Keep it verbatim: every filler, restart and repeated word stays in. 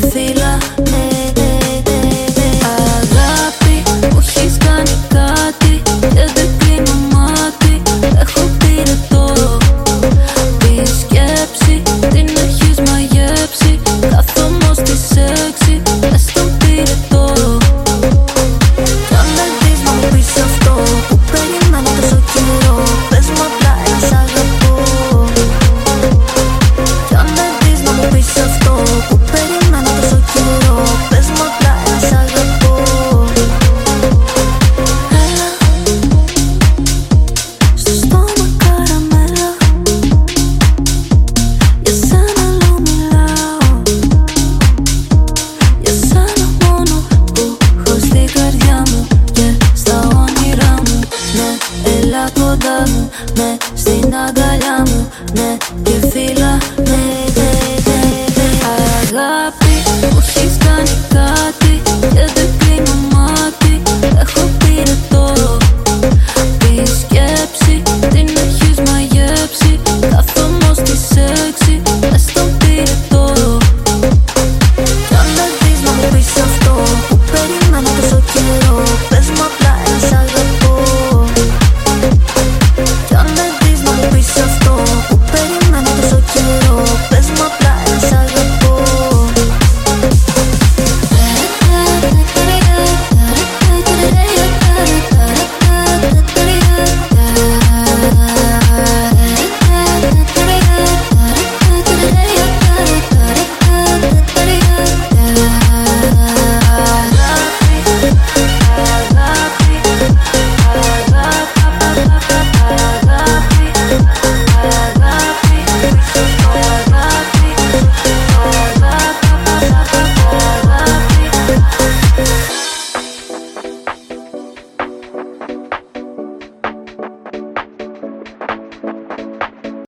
φύλλα, ναι, ναι, ναι, ναι. Αγάπη, μου έχεις κάνει κάτι και δεν κλείνω μάτι. Έχω πυρετό, τη σκέψη την έχεις μαγέψει. Κάθομαι στις έξι, μες στον πυρετό. Κι αν δεν δεις να μου πεις αυτό που περιμένω τόσο καιρό, πες μου απλά ένα σ' αγαπώ. Κι αν δεν δεις να μου πεις αυτό που περιμένω τόσο καιρό, πες μου απλά ένα σ' αγαπώ. Έλα, στο στόμα καραμέλα, για σένα λέω μιλάω. Για σένα μόνο που έχω στην καρδιά μου και στα όνειρά μου. Ναι, έλα κοντά μου, ναι, στην αγκαλιά μου, ναι, και φύλλα, ναι, ναι, ναι, ναι. Αγάπη, μου έχεις κάνει κάτι